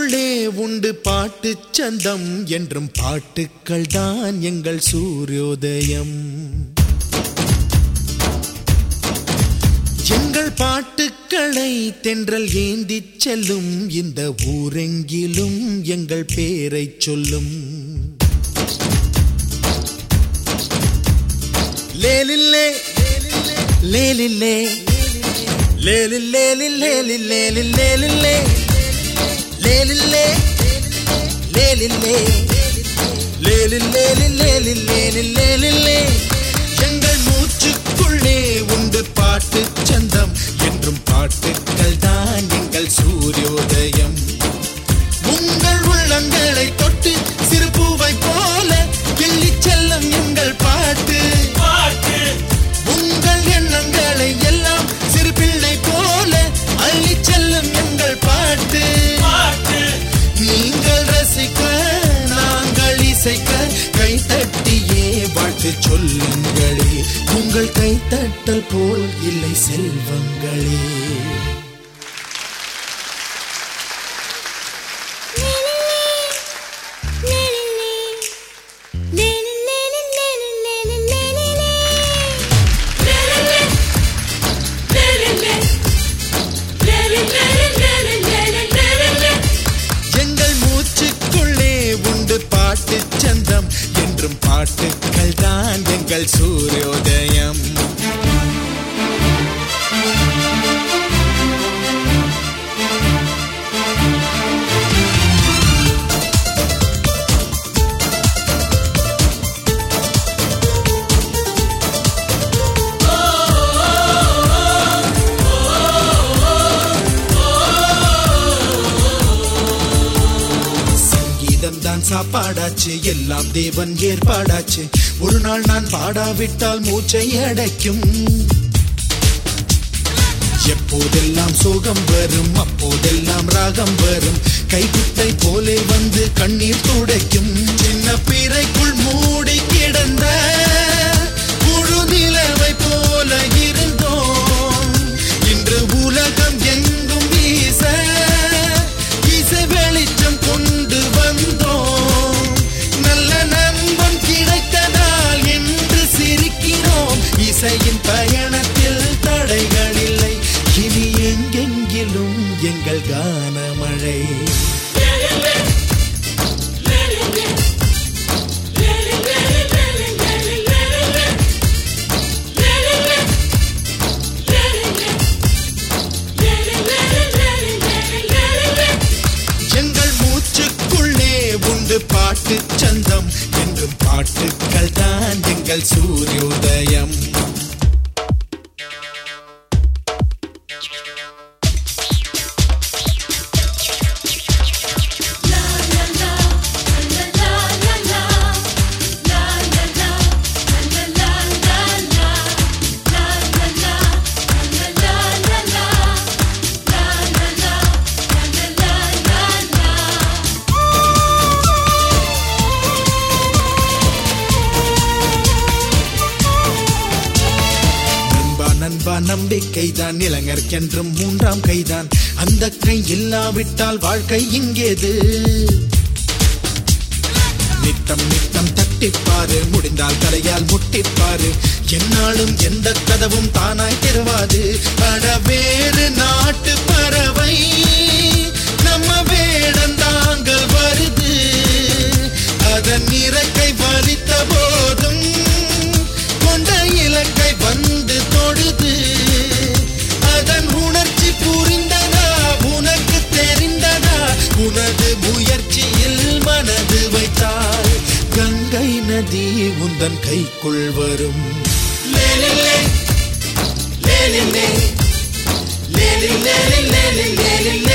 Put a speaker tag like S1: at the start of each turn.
S1: மூச்சுக்குள்ளே உண்டு பாட்டு சந்தம் என்றும் பாட்டுக்கள் தான் எங்கள் சூரியோதயம். எங்கள் பாட்டுக்களை தென்றல் ஏந்திச் செல்லும் இந்த ஊரெங்கிலும் எங்கள் பேரை சொல்லும். லேலில்லே லேலில்லே லேலில்லே லேலில்லே லேலில்லே லேலில்லே லேலில்லே லேலில்லே லேலில்லே. எங்கள் மூச்சுக்குள்ளே உண்டு பாட்டு சந்தம் என்றும் பாட்டுக்கள் தான் எங்கள் சூரியோதயம். உங்கள் உள்ளங்களை தொட்டு சிறு பூவை போல கிள்ளி செல்லும் எங்கள் பாட்டு. உங்கள் எண்ணங்களை எல்லாம் சிறு பிள்ளை போல அள்ளி செல்லும் எங்கள் பாட்டு. நீங்கள் ரசிக்க நாங்கள் இசைக்க கைத்தட்டியே வாழ்த்து சொல்லுங்களே. உங்கள் கைத்தட்டல் போல் இல்லை செல்வங்களே. எங்கள் மூச்சுக்குள்ளே உண்டு பாட்டு சந்தம் என்றும் பாட்டுக்கள் தான் எங்கள் சூரியோதயம். தான் சாப்பாடாச்சு, எல்லாம் தேவன் ஏற்பாடாச்சு. ஒரு நாள் நான் பாடாவிட்டால் மூச்சை அடைக்கும். எப்போதெல்லாம் சோகம் வரும் அப்போதெல்லாம் ராகம் வரும். கைக்குட்டை போலே வந்து கண்ணீர் துடைக்கும். சின்ன பிறைக்குள் மூடி கிடந்த முழு நிலவை போல இருந்தோம். இன்று உலகம் எங்கும் வீச இசை வெளிச்சம் கொண்டு வந்தோம். நல்ல நண்பன் கிடைத்ததால் என்று சிரிக்கிறோம். இசையின் பயணத்தில் தடைகள் இல்லை. இனி எங்கெங்கிலும் எங்கள் கானமழை. எங்கள் மூச்சுக்குள்ளே உண்டு பாட்டு சந்தம் என்றும் பாட்டுக்கள் தான் எங்கள் சூரியோதயம். நண்பா நம்பிக்கைதான் இளைஞர்க்கென்றும் மூன்றாம் கைதான். அந்த கை இல்லாவிட்டால் வாழ்க்கை இங்கேது. நித்தம் நித்தம் தட்டிப்பாரு, முடிந்தால் தலையால் முட்டிப்பாரு. என்னாலும் எந்த கதவும் தானாய் திறவாது. அட வேறு நாட்டு பறவை நம்ம வேடந்தாங்கள் வருது. அதன் இறக்கை வலித்த போதும் கொண்ட இலக்கை வந்து தொடுது. அதன் உணர்ச்சி புரிந்ததா உனக்கு தெரிந்ததா? உனது முயற்சியில் மனது வைத்தால் கங்கை நதி உந்தன் கைக்குள் வரும். லேலில்லே லேலில்லே லேலில்லே லேலில்லே